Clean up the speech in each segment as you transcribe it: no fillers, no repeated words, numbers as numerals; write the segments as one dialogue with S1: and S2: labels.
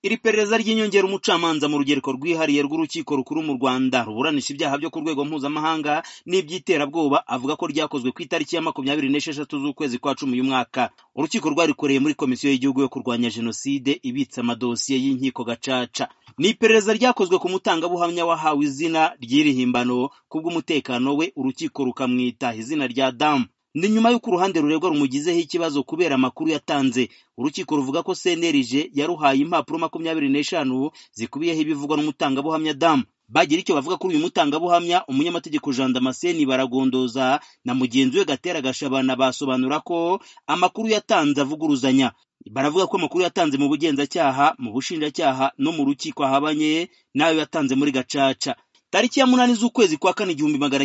S1: Iri perereza ry'inyongera umucamanza mu rugereko rwihariye rw'urukiko rukuru mu Rwanda ruburanisha ibyaha byo ku rwego mpuzamahanga n'iby'iterabwoba avuga ko ryakozwe ku itariki ya 26 z'ukwezi kwa 10 uyu mwaka. Urukiko rwarikoreye muri Komisiyo y'Igihugu yo kurwanya Jenoside ibitse amadosiye y'inkiko gacaca. Ni iperereza ryakozwe ku mutangabuhamya wahawe izina ry'irihimbano kubw'umutekano we, urukiko rukamwita izina rya Damu. Ni nyuma y'uko uruhande ruregwa rumugizeho ikibazo kubera amakuru yatanze. Urukiko ruvuga ko CNLG yaruhaye impapuro 25 zikubiyeho ibivugwa n'umutangabuhamya Damu. Bagira icyo bavuga kuri uyu mutangabuhamya, umunyamategeko Jean Damascene Baragondoza na mugenzi we Gatera Gashabana basobanura ko amakuru yatanze avuguruzanya. Baravuga ko amakuru yatanze mu bugenzacyaha, mu bushinjacyaha no mu rukiko ahabanye nayo yatanze muri gacaca. Tariki ya 8 z'ukwezi kwa 4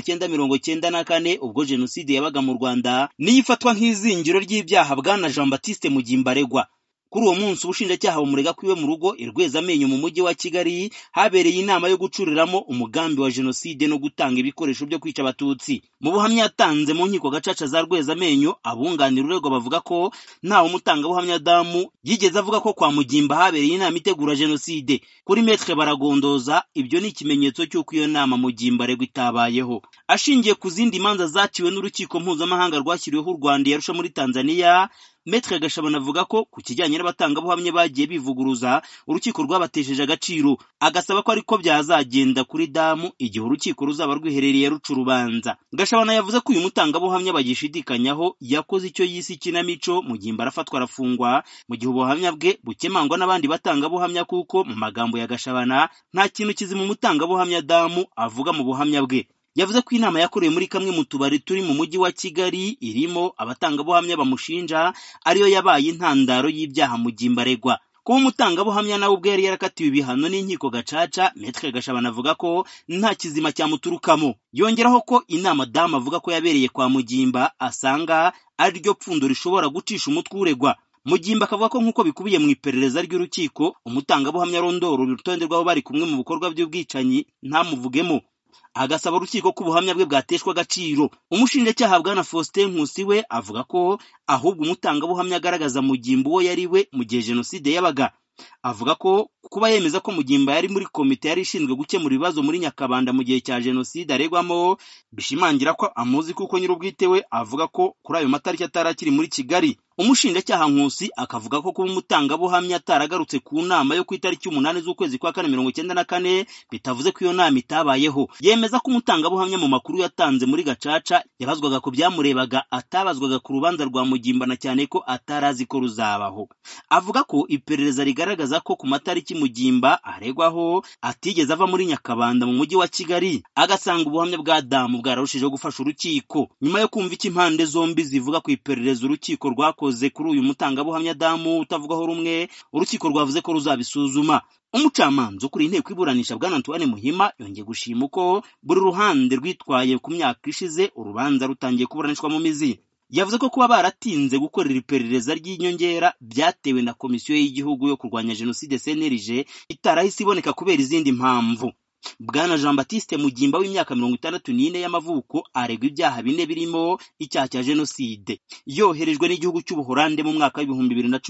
S1: 1994 ubwo Jenoside yabaga mu Rwanda niyo ifatwa nk'izingiro ry'ibyaha bwana Jean Baptiste Mugimba aregwa. Kuri uwo munsi ubushinjacyaha bumurega kwiwe mu rugo Rwezamenyo mu mujyi wa Kigali habereye inama yo gucuriramo umugambi wa Jenoside no gutanga ibikoresho byo kwica abatutsi. Mu buhamya yatanze mu nkiko gacaca za Rwezamenyo, abunganira uregwa bavuga ko ntawe umutangabuhamya Damu yigeze avuga ko kwa Mugimba habereye inama itegura Jenoside. Kuri Maître Baragondoza ibyo ni ikimenyetso cy'uko iyo nama Mugimba aregwa itabayeho. Ashingiye ku zindi manza zaciwe n'urukiko mpuzamahanga rwashyiriweho u Rwanda yarusha muri Tanzania, Maître Gashabana avuga ko ku kijyanye n'abatangabuhamya bagiye bivuguruza urukiko rwabatesheje agaciro, agasaba ko ariko byazagenda kuri Damu igihe urukiko ruzaba rwiherereye ruca urubanza. Gashabana yavuze ko uyu mutangabuhamya bagishidikanyaho yakoze icyo yise ikinamico, Mugimba arafatwa arafungwa, mu gihe ubuhamya bwe bukemangwa n'abandi batangabuhamya, kuko mu magambo ya Gashabana nta kintu kizima umutangabuhamya Damu avuga mu buhamya bwe. Yavuze ko inama yakorewe muri kamwe mu tubari turi mu mujyi wa Kigali irimo abatangabuhamya bamushinja ariyo yabaye intandaro y'ibyaha Mugimba aregwa. Kuba umutangabuhamya nawe ubwo yari yarakatiwe ibihano n'inkiko gacaca, Maître Gashabana avuga ko nta kizima cyamuturukamo. Yongeraho ko inama Damu avuga ko yabereye kwa Mugimba asanga ari ryo pfundo rishobora gucisha umutwe uregwa. Mugimba akavuga ko nk'uko bikubiye mu iperereza ry'urukiko, umutangabuhamya arondora urutonde rw'abo bari kumwe mu bikorwa by'ubwicanyi ntamuvugemo. Agasaba urukiko ko ubuhamya bwe bwateshwa agaciro. Umushinjacyaha bwana Faustin Nkusi we avuga ko ahubwo umutangabuhamya agaragaza Mugimba uwo yari we mu gihe Jenoside yabaga. Avuga ko kuba yemeza ko Mugimba yari muri komite yari ishinzwe gukemura ibibazo muri Nyakabanda mu gihe cya Jenoside aregwamo bishimangira ko amuzi, kuko nyir'ubwite we avuga ko kuri ayo matariki atarakiri muri Kigali. Umushinjacyaha Nkusi akavuga ko kuba umutangabuhamya ataragarutse ku nama yo ku itariki 8 z'ukwezi kwa 4 1994 bitavuze ko iyo nama itabayeho. Yemeza ko umutangabuhamya mu makuru yatanze muri gacaca yabazwaga ku byamurebaga, atabazwaga ku rubanza rwa Mugimba, na cyane ko atarazi ko ruzabaho. Avuga ko iperereza rigaragaza ko ku matariki Mugimba aregwaho atigeze ava muri Nyakabanda mu mujyi wa Kigali. Agasanga ubuhamya bwa Damu bwararushijeho gufasha urukiko. Nyuma yo kumva iki impande zombi zivuga ku iperereza urukiko rwakoze kuri uyu mutangabuhamya Damu utavugaho rumwe, urukiko rwavuze ko ruzabisuzuma. Umucamanza ukuri inteko iburanisha bwana Antoine Muhima yongeye gushima uko buri ruhande rwitwaye ku myaka ishize urubanza rutangiye kuburanishwa mu mizi. Yavuze ko kuba baratinze gukorera iperereza ry'inyongera byatewe na Komisiyo y'Igihugu yo kurwanya Jenoside CNLG itarahise iboneka kubera izindi mpamvu. Bwana Jean Baptiste Mugimba w'imyaka 64 y'amavuko aregwa ibyaha bine birimo icyaha cya Jenoside. Yoherejwe n'igihugu cy'Ubuholande mu mwaka wa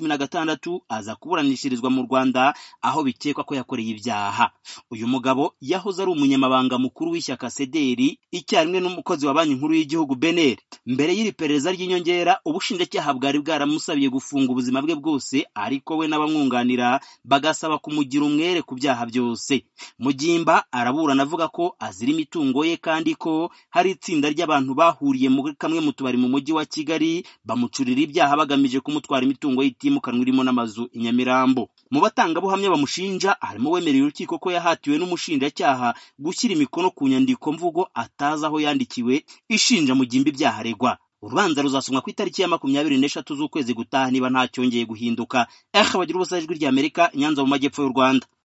S1: 2016 aza kuburanishirizwa mu Rwanda aho bikekwa ko yakoreye ibyaha. Uyu mugabo yahoze ari umunyamabanga mukuru w'ishyaka CDR icyarimwe n'umukozi wa Banki Nkuru y'Igihugu BNR. Mbere y'iri perereza ry'inyongera ubushinjacyaha bwari bwaramusabiye gufunga ubuzima bwe bwose, ariko we n'abamwunganira bagasaba kumugira umwere ku byaha byose. Mugimba araburana avuga ko azira imitungo ye, kandi ko hari itsinda ry'abantu bahuriye muri kamwe mu tubari mu mujyi wa Kigali bamucurira ibyaha bagamije kumutwara imitungo y'itimukanwa irimo n'amazu i Nyamirambo. Mu batangabuhamya bamushinja harimo wemereye urukiko ko yahatiwe n'umushinjacyaha gushyira imikono ku nyandiko mvugo atazi aho yandikiwe ishinja Mugimba ibyaha aregwa. Urubanza ruzasomwa ku itariki ya 23 z'ukwezi gutaha niba nta cyongeye guhinduka. Bagira ubusa ijwi ry'Amerika, Nyanza mu majyepfo y'u Rwanda.